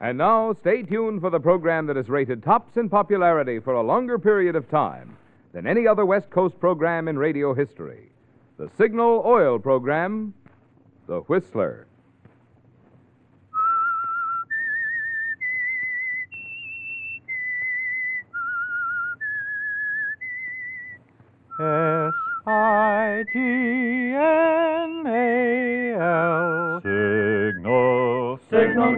And now, stay tuned for the program that is rated tops in popularity for a longer period of time than any other West Coast program in radio history. The Signal Oil program, The Whistler. S-I-G-N-A-L. Signal. Signal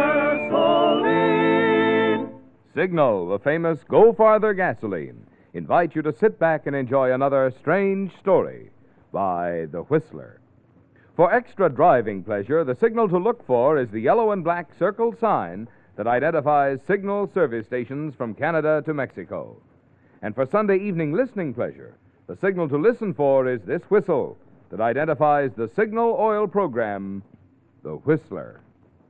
gasoline. Signal, the famous Go Farther gasoline, invites you to sit back and enjoy another strange story by The Whistler. For extra driving pleasure, the signal to look for is the yellow and black circled sign that identifies Signal service stations from Canada to Mexico. And for Sunday evening listening pleasure, the signal to listen for is this whistle that identifies the Signal Oil program, The Whistler.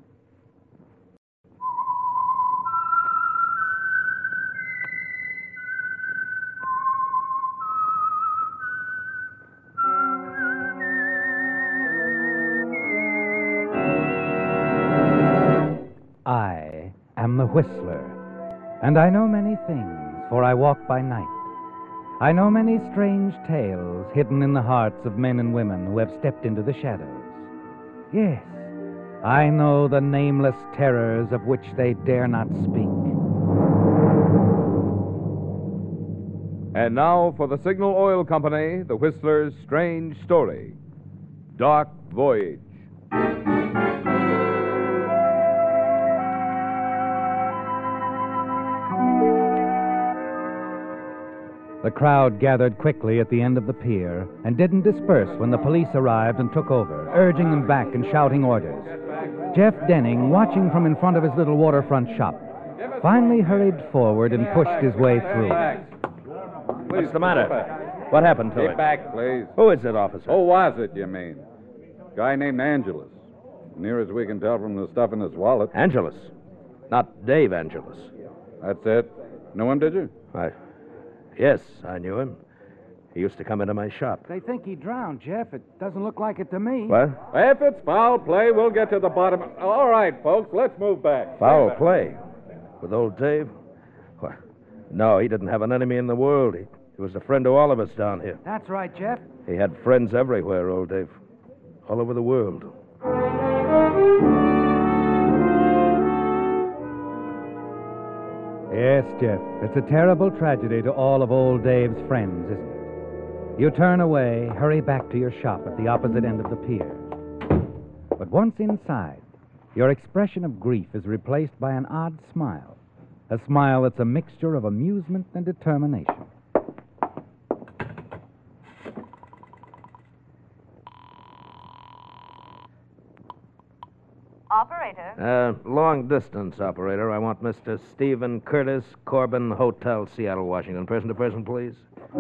I am the Whistler, and I know many things, for I walk by night. I know many strange tales hidden in the hearts of men and women who have stepped into the shadows. Yes, I know the nameless terrors of which they dare not speak. And now for the Signal Oil Company, The Whistler's strange story, Dark Voyage. The crowd gathered quickly at the end of the pier and didn't disperse when the police arrived and took over, urging them back and shouting orders. Jeff Denning, watching from in front of his little waterfront shop, finally hurried forward and pushed his way through. What's the matter? What happened to Get him? back, please. Who is it, officer? Who was it, you mean? Guy named Angelus. Near as we can tell from the stuff in his wallet. Angelus. Not Dave Angelus. That's it. Know him, did you? Yes, I knew him. He used to come into my shop. They think he drowned, Jeff. It doesn't look like it to me. What? If it's foul play, we'll get to the bottom. All right, folks, let's move back. Foul play? With old Dave? Why, no, he didn't have an enemy in the world. He was a friend to all of us down here. That's right, Jeff. He had friends everywhere, old Dave. All over the world. Yes, Jeff. It's a terrible tragedy to all of old Dave's friends, isn't it? You turn away, hurry back to your shop at the opposite end of the pier. But once inside, your expression of grief is replaced by an odd smile. A smile that's a mixture of amusement and determination. Operator? Long distance operator. I want Mr. Stephen Curtis, Corbin Hotel, Seattle, Washington. Person to person, please.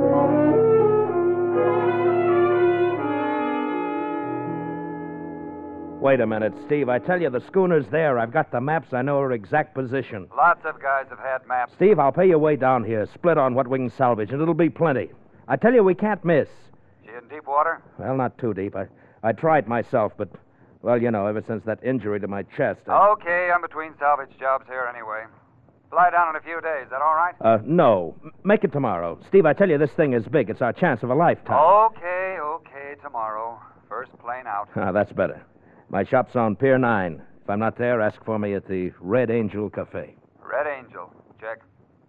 Wait a minute, Steve. I tell you, the schooner's there. I've got the maps. I know her exact position. Lots of guys have had maps. Steve, I'll pay you way down here. Split on what we can salvage, and it'll be plenty. I tell you, we can't miss. She in deep water? Well, not too deep. I tried myself, but, well, you know, ever since that injury to my chest. Okay, I'm between salvage jobs here anyway. Fly down in a few days. Is that all right? No. Make it tomorrow. Steve, I tell you, this thing is big. It's our chance of a lifetime. Okay, tomorrow. First plane out. That's better. My shop's on Pier 9. If I'm not there, ask for me at the Red Angel Cafe. Red Angel. Check.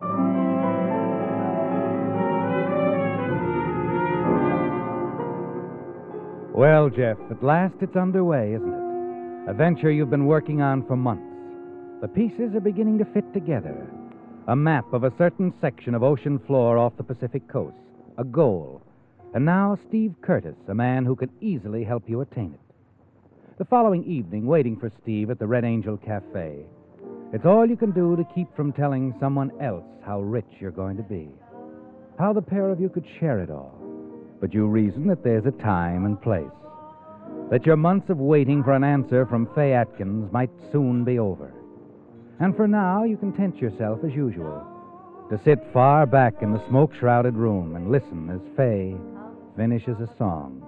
Well, Jeff, at last it's underway, isn't it? A venture you've been working on for months. The pieces are beginning to fit together. A map of a certain section of ocean floor off the Pacific coast. A goal. And now Steve Curtis, a man who can easily help you attain it. The following evening, waiting for Steve at the Red Angel Cafe. It's all you can do to keep from telling someone else how rich you're going to be. How the pair of you could share it all. But you reason that there's a time and place. That your months of waiting for an answer from Fay Atkins might soon be over. And for now, you content yourself as usual. To sit far back in the smoke-shrouded room and listen as Fay finishes a song.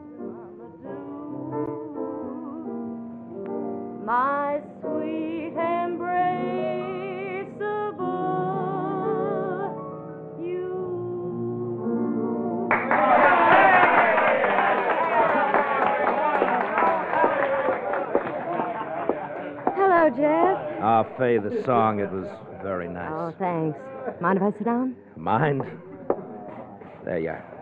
My sweet embrace. Jeff. Ah, Fay, the song, it was very nice. Oh, thanks. Mind if I sit down? Mind? There you are.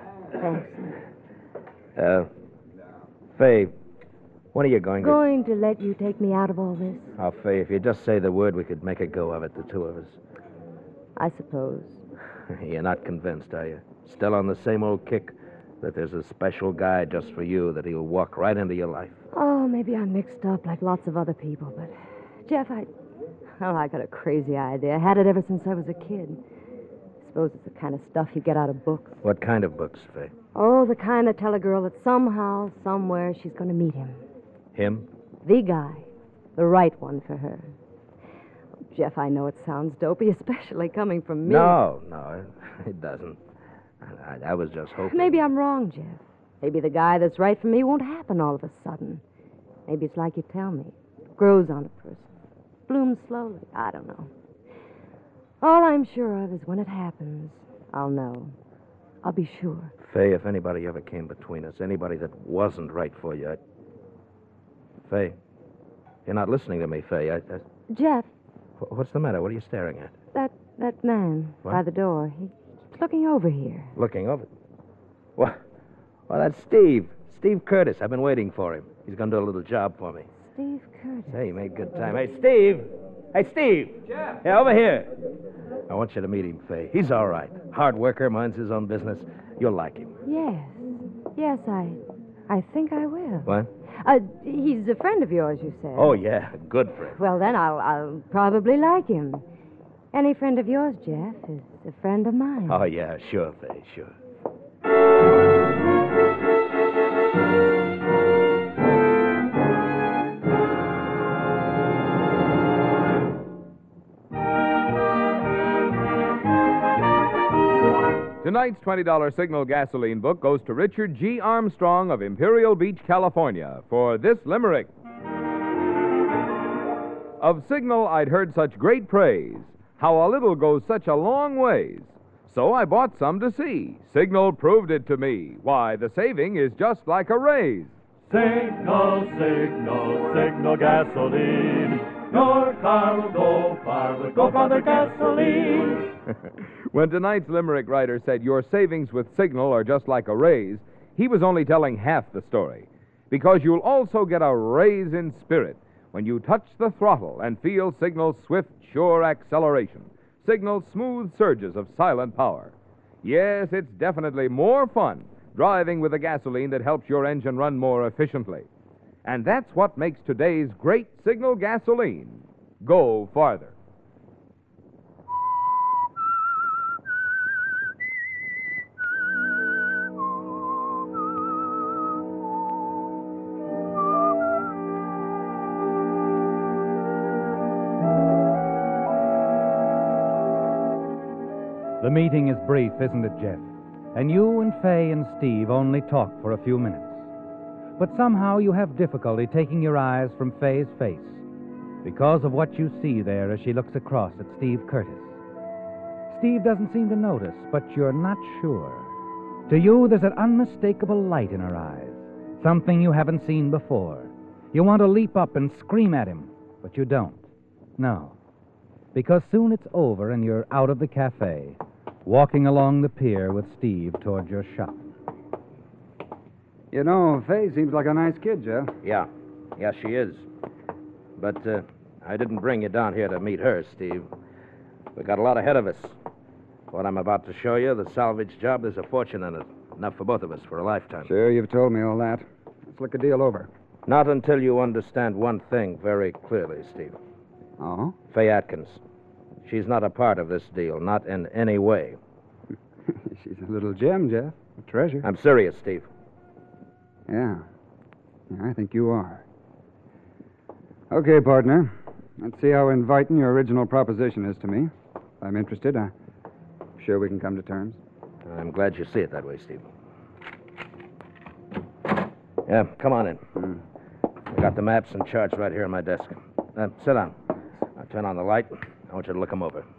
Thanks. Fay, when are you going to... Going to let you take me out of all this? Oh, Fay, if you just say the word, we could make a go of it, the two of us. I suppose. You're not convinced, are you? Still on the same old kick that there's a special guy just for you, that he'll walk right into your life? Oh, maybe I'm mixed up like lots of other people, but... Jeff, I got a crazy idea. I had it ever since I was a kid. Suppose it's the kind of stuff you get out of books. What kind of books, Fay? Oh, the kind that tell a girl that somehow, somewhere, she's going to meet him. Him? The guy. The right one for her. Jeff, I know it sounds dopey, especially coming from me. No, it doesn't. I was just hoping... Maybe I'm wrong, Jeff. Maybe the guy that's right for me won't happen all of a sudden. Maybe it's like you tell me. It grows on a person. Blooms slowly. I don't know. All I'm sure of is when it happens, I'll know. I'll be sure. Fay, if anybody ever came between us, anybody that wasn't right for you, Fay, you're not listening to me, Fay. Jeff. What's the matter? What are you staring at? That man What? by the door. He's looking over here. Looking over. What? Well, that's Steve. Steve Curtis. I've been waiting for him. He's going to do a little job for me. Steve Curtis. Hey, he made good time. Hey, Steve! Hey, Steve! Jeff! Yeah, over here. I want you to meet him, Fay. He's all right. Hard worker, minds his own business. You'll like him. Yes, I think I will. What? He's a friend of yours, you said. Oh, yeah. Good friend. Well, then I'll probably like him. Any friend of yours, Jeff, is a friend of mine. Oh, yeah, sure, Fay, sure. Tonight's $20 Signal gasoline book goes to Richard G. Armstrong of Imperial Beach, California, for this limerick. Of Signal, I'd heard such great praise, how a little goes such a long ways. So I bought some to see. Signal proved it to me. Why, the saving is just like a raise. Signal, signal, signal gasoline. Your car will go far with Go Farther gasoline. When tonight's limerick writer said your savings with Signal are just like a raise, he was only telling half the story. Because you'll also get a raise in spirit when you touch the throttle and feel Signal's swift, sure acceleration. Signal's smooth surges of silent power. Yes, it's definitely more fun driving with a gasoline that helps your engine run more efficiently. And that's what makes today's great Signal gasoline go farther. The meeting is brief, isn't it, Jeff? And you and Fay and Steve only talk for a few minutes. But somehow you have difficulty taking your eyes from Fay's face because of what you see there as she looks across at Steve Curtis. Steve doesn't seem to notice, but you're not sure. To you, there's an unmistakable light in her eyes, something you haven't seen before. You want to leap up and scream at him, but you don't. No, because soon it's over and you're out of the cafe, walking along the pier with Steve toward your shop. You know, Fay seems like a nice kid, Jeff. Yeah, she is. But I didn't bring you down here to meet her, Steve. We got a lot ahead of us. What I'm about to show you, the salvage job, there's a fortune in it. Enough for both of us for a lifetime. Sure, you've told me all that. Let's look the deal over. Not until you understand one thing very clearly, Steve. Oh? Fay Atkins. She's not a part of this deal, not in any way. She's a little gem, Jeff. A treasure. I'm serious, Steve. Yeah, I think you are. Okay, partner. Let's see how inviting your original proposition is to me. If I'm interested, I'm sure we can come to terms. I'm glad you see it that way, Steve. Yeah, come on in. I got the maps and charts right here on my desk. Sit down. I'll turn on the light. I want you to look them over.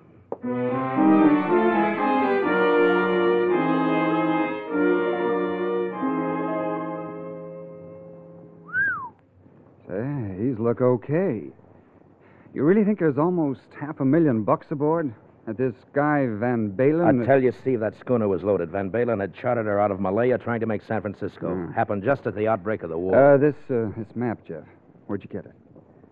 Say, these look okay. You really think there's almost $500,000 aboard? That this guy Van Balen... I tell you, Steve, that schooner was loaded. Van Balen had chartered her out of Malaya trying to make San Francisco. Happened just at the outbreak of the war. This map, Jeff. Where'd you get it?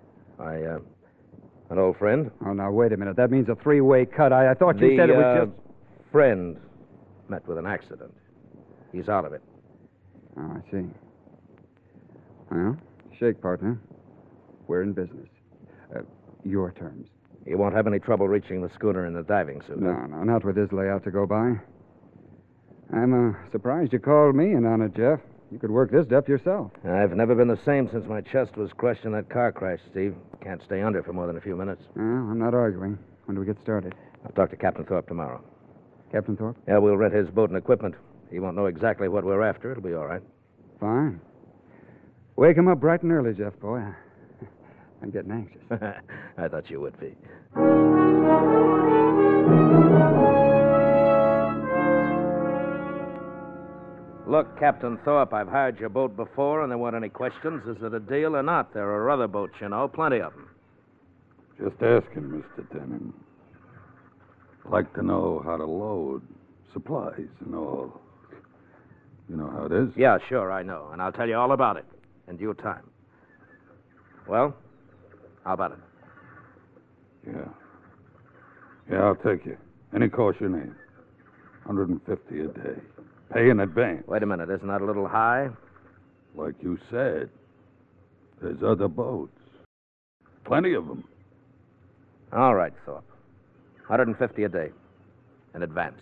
An old friend. Oh, now, wait a minute. That means a three-way cut. I thought you said it was just... friend met with an accident. He's out of it. Oh, I see. Well, shake, partner. We're in business. Your terms. You won't have any trouble reaching the schooner in the diving suit. No, not with this layout to go by. I'm surprised you called me in on it, Jeff. You could work this depth yourself. I've never been the same since my chest was crushed in that car crash, Steve. Can't stay under for more than a few minutes. Well, I'm not arguing. When do we get started? I'll talk to Captain Thorpe tomorrow. Captain Thorpe? Yeah, we'll rent his boat and equipment. He won't know exactly what we're after. It'll be all right. Fine. Wake him up bright and early, Jeff, boy. I'm getting anxious. I thought you would be. Look, Captain Thorpe, I've hired your boat before, and there weren't any questions. Is it a deal or not? There are other boats, you know, plenty of them. Just asking, Mr. Denham. Like to know how to load supplies and all. You know how it is? Yeah, sure, I know. And I'll tell you all about it in due time. Well, how about it? Yeah, I'll take you. Any cost you need. $150 a day. Pay in advance. Wait a minute, isn't that a little high? Like you said, there's other boats. Plenty of them. All right, Thorpe. $150 a day. In advance.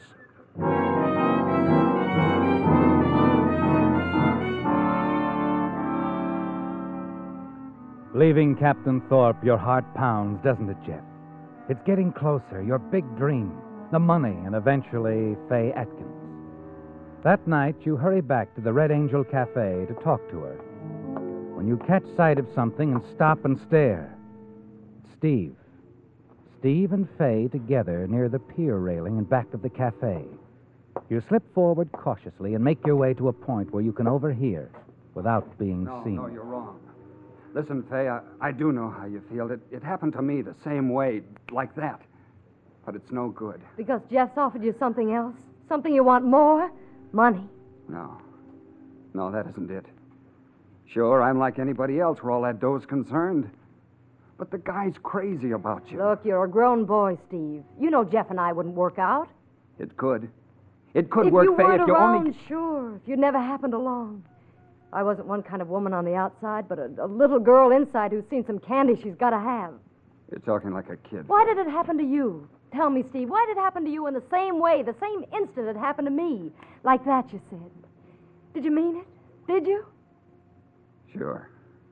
Leaving Captain Thorpe, your heart pounds, doesn't it, Jeff? It's getting closer, your big dream, the money, and eventually Faye Atkins. That night, you hurry back to the Red Angel Cafe to talk to her. When you catch sight of something and stop and stare, it's Steve. Steve and Faye together near the pier railing in back of the cafe. You slip forward cautiously and make your way to a point where you can overhear without being seen. No, you're wrong. Listen, Faye, I do know how you feel. It happened to me the same way, like that. But it's no good. Because Jeff's offered you something else? Something you want more? Money. No, that isn't it. Sure, I'm like anybody else where all that dough's concerned. But the guy's crazy about you. Look, you're a grown boy, Steve. You know Jeff and I wouldn't work out. It could. It could work, Faye, if you around, only... Sure, if you'd never happened along. I wasn't one kind of woman on the outside, but a little girl inside who's seen some candy she's got to have. You're talking like a kid. Why did it happen to you? Tell me, Steve, why did it happen to you in the same way, the same instant it happened to me? Like that, you said. Did you mean it? Did you? Sure,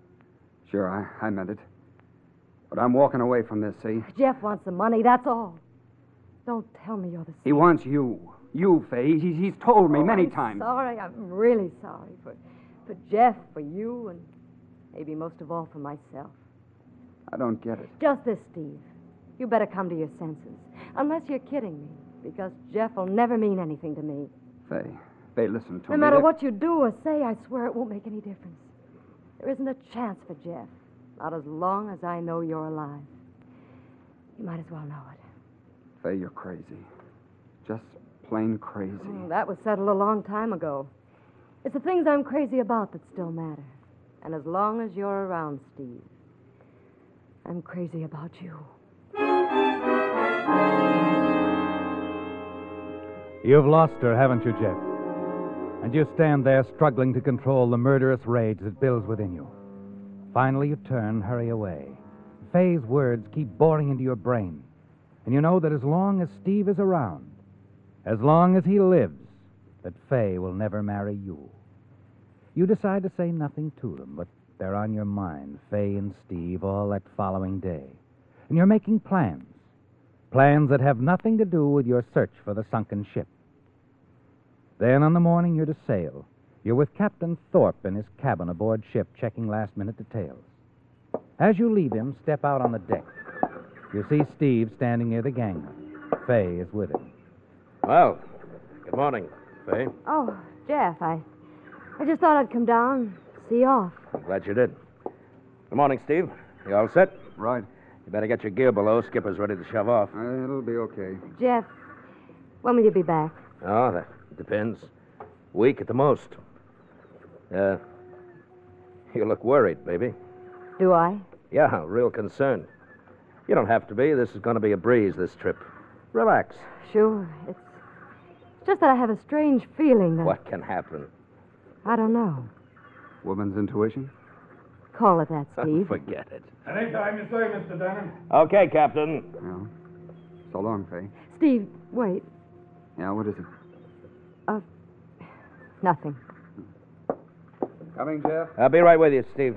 I meant it. But I'm walking away from this, see? Jeff wants the money, that's all. Don't tell me you're the same. He wants you. You, Faye. He's told me many times. Sorry, I'm really sorry for Jeff, for you, and maybe most of all for myself. I don't get it. Just this, Steve. You better come to your senses. Unless you're kidding me, because Jeff will never mean anything to me. Faye, listen to me. No matter what you do or say, I swear it won't make any difference. There isn't a chance for Jeff. Not as long as I know you're alive. You might as well know it. Faye, you're crazy. Just plain crazy. That was settled a long time ago. It's the things I'm crazy about that still matter. And as long as you're around, Steve, I'm crazy about you. You've lost her, haven't you, Jeff? And you stand there struggling to control the murderous rage that builds within you. Finally, you turn, hurry away. Faye's words keep boring into your brain. And you know that as long as Steve is around, as long as he lives, that Faye will never marry you. You decide to say nothing to them, but they're on your mind, Faye and Steve, all that following day. And you're making plans. Plans that have nothing to do with your search for the sunken ship. Then on the morning you're to sail, you're with Captain Thorpe in his cabin aboard ship, checking last-minute details. As you leave him, step out on the deck. You see Steve standing near the gangway. Faye is with him. Well, good morning, Faye. Oh, Jeff, I just thought I'd come down, see you off. I'm glad you did. Good morning, Steve. You all set? Right. You better get your gear below. Skipper's ready to shove off. It'll be okay. Jeff, when will you be back? Oh, that depends. Week at the most. You look worried, baby. Do I? Yeah, real concerned. You don't have to be. This is going to be a breeze, this trip. Relax. Sure. It's just that I have a strange feeling that... What can happen? I don't know. Woman's intuition? Call it that, Steve. Forget it. Anytime you say, Mr. Denham. Okay, Captain. Well, so long, Fay. Steve, wait. Yeah, what is it? Nothing. Coming, Jeff? I'll be right with you, Steve.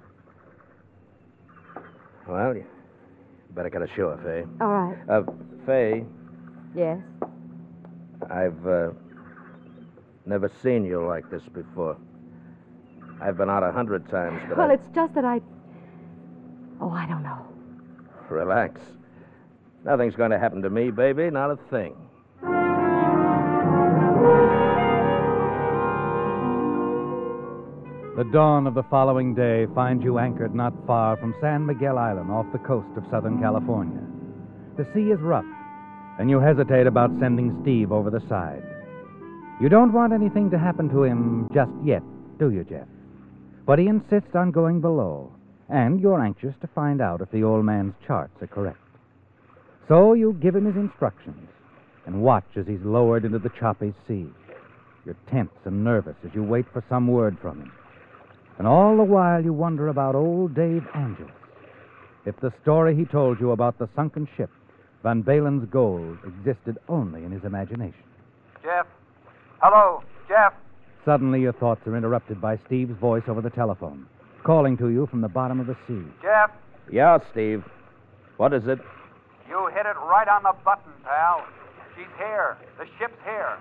Well, you better get ashore, Fay. All right. Fay, Yes? I've never seen you like this before. I've been out 100 times, but Well, it's just that I... Oh, I don't know. Relax. Nothing's going to happen to me, baby. Not a thing. The dawn of the following day finds you anchored not far from San Miguel Island off the coast of Southern California. The sea is rough, and you hesitate about sending Steve over the side. You don't want anything to happen to him just yet, do you, Jeff? But he insists on going below, and you're anxious to find out if the old man's charts are correct. So you give him his instructions and watch as he's lowered into the choppy sea. You're tense and nervous as you wait for some word from him. And all the while you wonder about old Dave Angelus. If the story he told you about the sunken ship, Van Balen's gold, existed only in his imagination. Jeff? Hello, Jeff? Suddenly your thoughts are interrupted by Steve's voice over the telephone, calling to you from the bottom of the sea. Jeff? Yeah, Steve. What is it? You hit it right on the button, pal. She's here. The ship's here.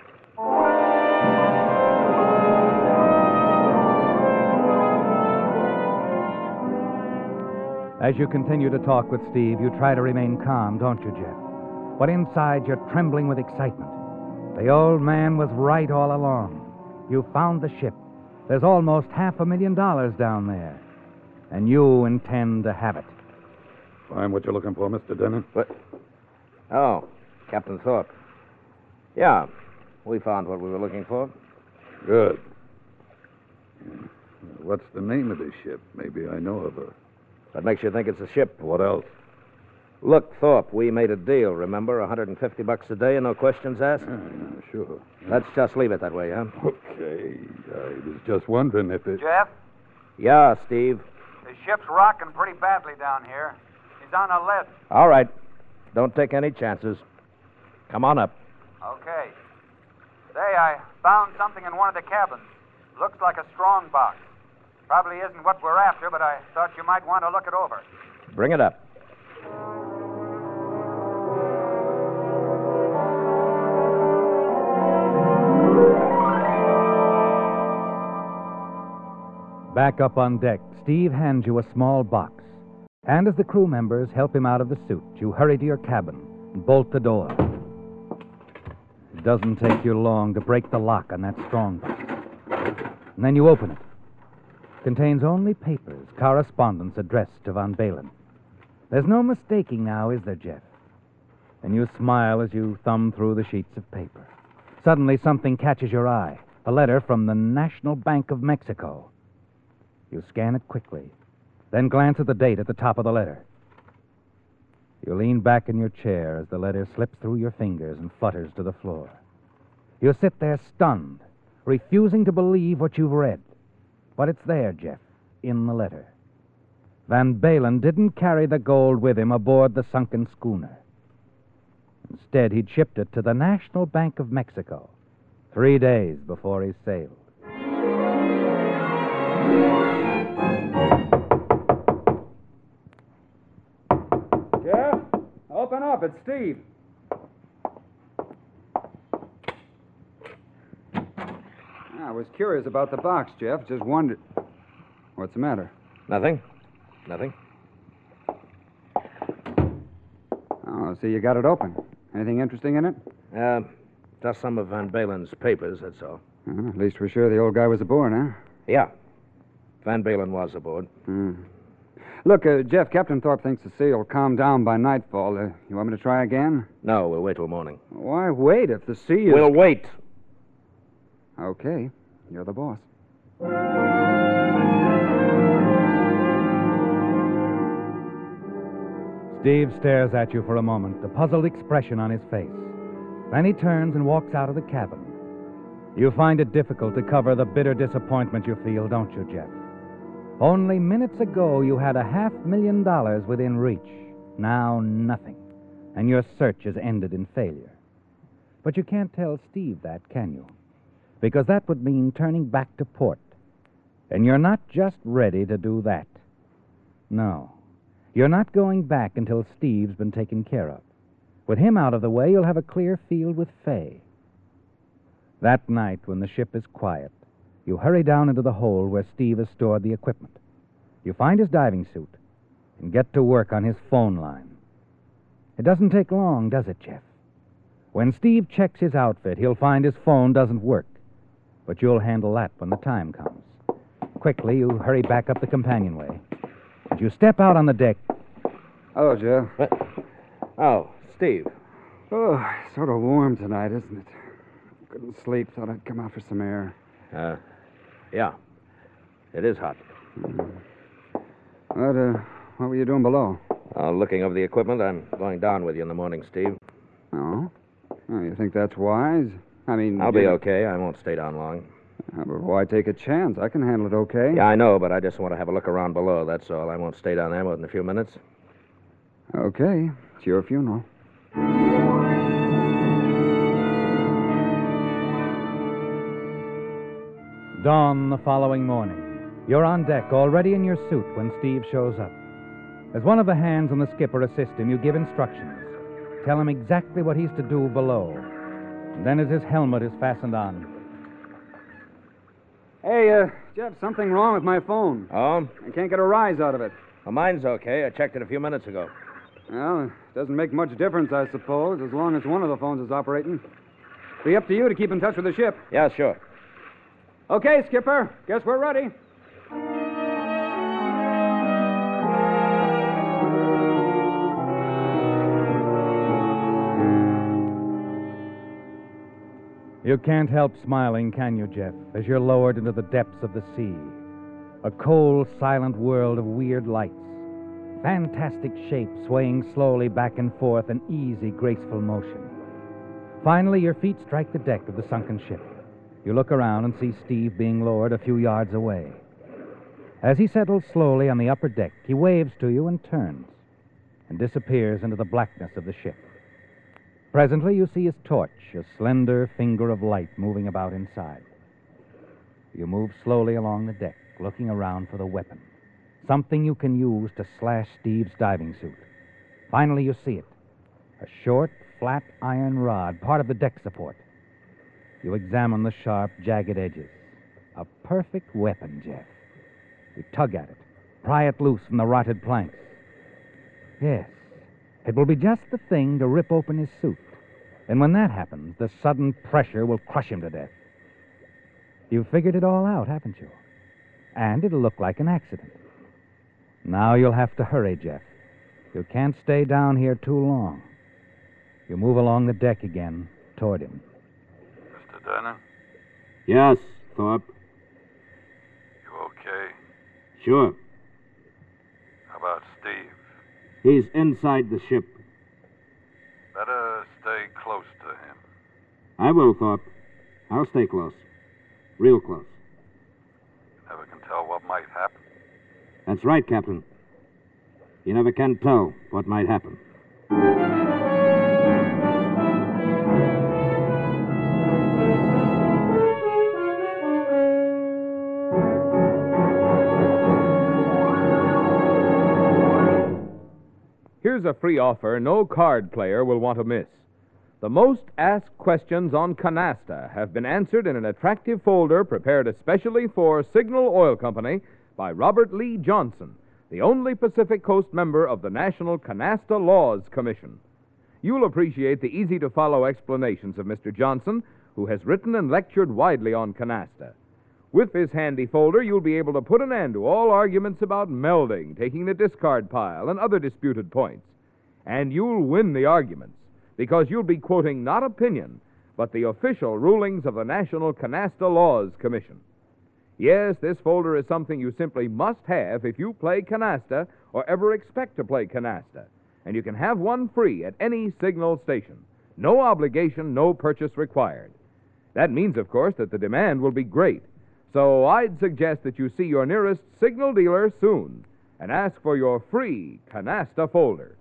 As you continue to talk with Steve, you try to remain calm, don't you, Jeff? But inside, you're trembling with excitement. The old man was right all along. You found the ship. There's almost $500,000 down there. And you intend to have it. Find what you're looking for, Mr. Denham? What? Oh, Captain Thorpe. Yeah, we found what we were looking for. Good. What's the name of this ship? Maybe I know of her. What makes you think it's a ship? What else? Look, Thorpe, we made a deal, remember? $150 a day and no questions asked? Yeah, sure. Let's just leave it that way, huh? Okay. I was just wondering if it... Jeff? Yeah, Steve. The ship's rocking pretty badly down here. She's on a ledge. All right. Don't take any chances. Come on up. Okay. Say, I found something in one of the cabins. Looks like a strong box. Probably isn't what we're after, but I thought you might want to look it over. Bring it up. Back up on deck, Steve hands you a small box. And as the crew members help him out of the suit, you hurry to your cabin and bolt the door. It doesn't take you long to break the lock on that strong box. And then you open it. It contains only papers, correspondence addressed to Van Balen. There's no mistaking now, is there, Jeff? And you smile as you thumb through the sheets of paper. Suddenly, something catches your eye. A letter from the National Bank of Mexico. You scan it quickly, then glance at the date at the top of the letter. You lean back in your chair as the letter slips through your fingers and flutters to the floor. You sit there stunned, refusing to believe what you've read. But it's there, Jeff, in the letter. Van Balen didn't carry the gold with him aboard the sunken schooner. Instead, he'd shipped it to the National Bank of Mexico 3 days before he sailed. Jeff? Open up. It's Steve. I was curious about the box, Jeff. Just wondered. What's the matter? Nothing. Nothing. Oh, see, you got it open. Anything interesting in it? Just some of Van Balen's papers, that's all. At least we're sure the old guy was aboard, huh? Yeah. Van Balen was aboard. Look, Jeff, Captain Thorpe thinks the sea will calm down by nightfall. You want me to try again? No, we'll wait till morning. Why wait if the sea is... We'll wait. Okay. You're the boss. Steve stares at you for a moment, a puzzled expression on his face. Then he turns and walks out of the cabin. You find it difficult to cover the bitter disappointment you feel, don't you, Jeff? Only minutes ago, you had $500,000 within reach. Now, nothing. And your search has ended in failure. But you can't tell Steve that, can you? Because that would mean turning back to port. And you're not just ready to do that. No. You're not going back until Steve's been taken care of. With him out of the way, you'll have a clear field with Fay. That night, when the ship is quiet, you hurry down into the hold where Steve has stored the equipment. You find his diving suit and get to work on his phone line. It doesn't take long, does it, Jeff? When Steve checks his outfit, he'll find his phone doesn't work. But you'll handle that when the time comes. Quickly, you hurry back up the companionway. As you step out on the deck... Hello, Jeff. Oh, Steve. Oh, sort of warm tonight, isn't it? Couldn't sleep. Thought I'd come out for some air. Yeah. It is hot. What were you doing below? Looking over the equipment. I'm going down with you in the morning, Steve. Oh? Oh, you think that's wise? I mean... I'll be okay. I won't stay down long. But why take a chance? I can handle it okay. Yeah, I know, but I just want to have a look around below, that's all. I won't stay down there more than a few minutes. Okay. It's your funeral. Dawn the following morning. You're on deck, already in your suit, when Steve shows up. As one of the hands on the skipper assists him, you give instructions. Tell him exactly what he's to do below. And then as his helmet is fastened on... Hey, Jeff, something wrong with my phone. Oh? I can't get a rise out of it. Well, mine's okay. I checked it a few minutes ago. Well, it doesn't make much difference, I suppose, as long as one of the phones is operating. Be up to you to keep in touch with the ship. Yeah, sure. Okay, Skipper. Guess we're ready. You can't help smiling, can you, Jeff, as you're lowered into the depths of the sea? A cold, silent world of weird lights. Fantastic shapes swaying slowly back and forth in easy, graceful motion. Finally, your feet strike the deck of the sunken ship. You look around and see Steve being lowered a few yards away. As he settles slowly on the upper deck, he waves to you and turns, and disappears into the blackness of the ship. Presently, you see his torch, a slender finger of light moving about inside. You move slowly along the deck, looking around for the weapon, something you can use to slash Steve's diving suit. Finally, you see it, a short, flat iron rod, part of the deck support. You examine the sharp, jagged edges. A perfect weapon, Jeff. You tug at it, pry it loose from the rotted planks. Yes, it will be just the thing to rip open his suit. And when that happens, the sudden pressure will crush him to death. You've figured it all out, haven't you? And it'll look like an accident. Now you'll have to hurry, Jeff. You can't stay down here too long. You move along the deck again, toward him. Mr. Denner? Yes, Thorpe. You okay? Sure. How about Steve? He's inside the ship. Better stay close to him. I will, Thorpe. I'll stay close. Real close. You never can tell what might happen. That's right, Captain. You never can tell what might happen. Here's a free offer no card player will want to miss. The most asked questions on Canasta have been answered in an attractive folder prepared especially for Signal Oil Company by Robert Lee Johnson, the only Pacific Coast member of the National Canasta Laws Commission. You'll appreciate the easy-to-follow explanations of Mr. Johnson, who has written and lectured widely on Canasta. With this handy folder, you'll be able to put an end to all arguments about melding, taking the discard pile, and other disputed points. And you'll win the arguments, because you'll be quoting not opinion, but the official rulings of the National Canasta Laws Commission. Yes, this folder is something you simply must have if you play canasta or ever expect to play canasta. And you can have one free at any Signal station. No obligation, no purchase required. That means, of course, that the demand will be great. So I'd suggest that you see your nearest Signal dealer soon and ask for your free canasta folder.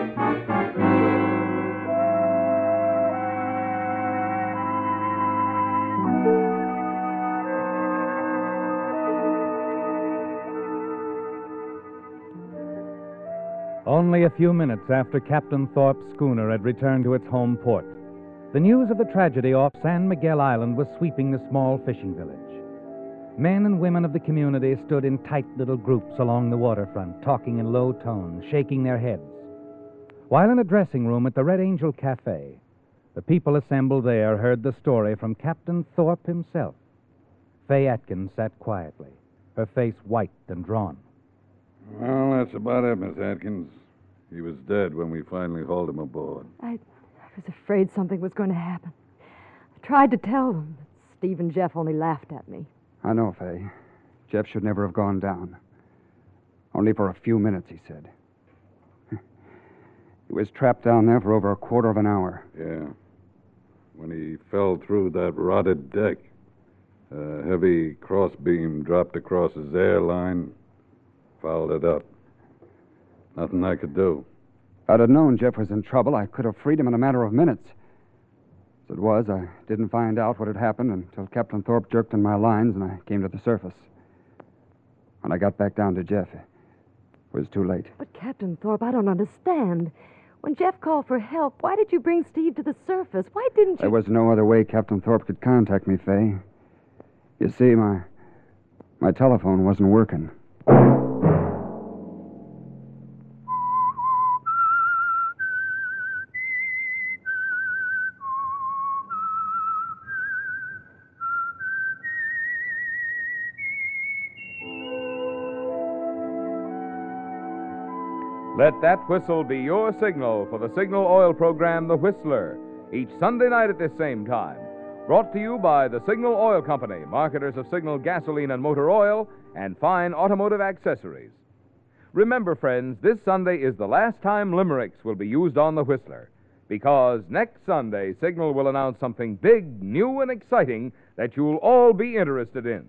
Only a few minutes after Captain Thorpe's schooner had returned to its home port, the news of the tragedy off San Miguel Island was sweeping the small fishing village. Men and women of the community stood in tight little groups along the waterfront, talking in low tones, shaking their heads. While in a dressing room at the Red Angel Cafe, the people assembled there heard the story from Captain Thorpe himself. Fay Atkins sat quietly, her face white and drawn. Well, that's about it, Miss Atkins. He was dead when we finally hauled him aboard. I was afraid something was going to happen. I tried to tell them, but Steve and Jeff only laughed at me. I know, Fay. Jeff should never have gone down. Only for a few minutes, he said. He was trapped down there for over a quarter of an hour. Yeah. When he fell through that rotted deck, a heavy crossbeam dropped across his airline, fouled it up. Nothing I could do. If I'd have known Jeff was in trouble, I could have freed him in a matter of minutes. As it was, I didn't find out what had happened until Captain Thorpe jerked in my lines and I came to the surface. When I got back down to Jeff, it was too late. But, Captain Thorpe, I don't understand. When Jeff called for help, why did you bring Steve to the surface? Why didn't you... There was no other way Captain Thorpe could contact me, Fay. You see, my telephone wasn't working. Let that whistle be your signal for the Signal Oil program, The Whistler, each Sunday night at this same time. Brought to you by the Signal Oil Company, marketers of Signal gasoline and motor oil and fine automotive accessories. Remember, friends, this Sunday is the last time limericks will be used on The Whistler, because next Sunday, Signal will announce something big, new, and exciting that you'll all be interested in.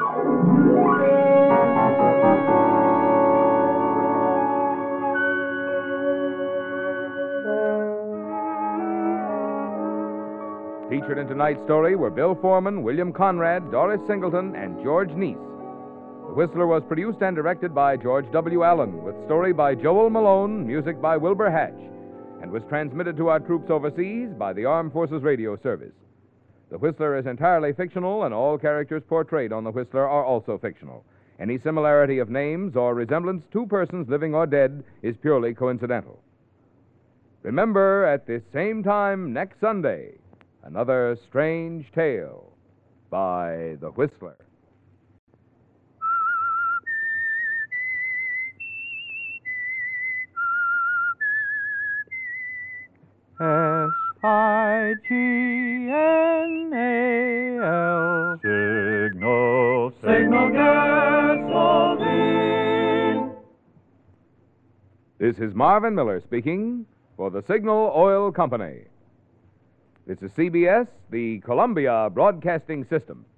Featured in tonight's story were Bill Foreman, William Conrad, Doris Singleton, and George Neese. The Whistler was produced and directed by George W. Allen, with story by Joel Malone, music by Wilbur Hatch, and was transmitted to our troops overseas by the Armed Forces Radio Service. The Whistler is entirely fictional, and all characters portrayed on The Whistler are also fictional. Any similarity of names or resemblance to persons living or dead is purely coincidental. Remember, at this same time next Sunday, another strange tale by The Whistler. S-I-G-N-A-L Signal, Signal gasoline. This is Marvin Miller speaking for the Signal Oil Company. This is CBS, the Columbia Broadcasting System.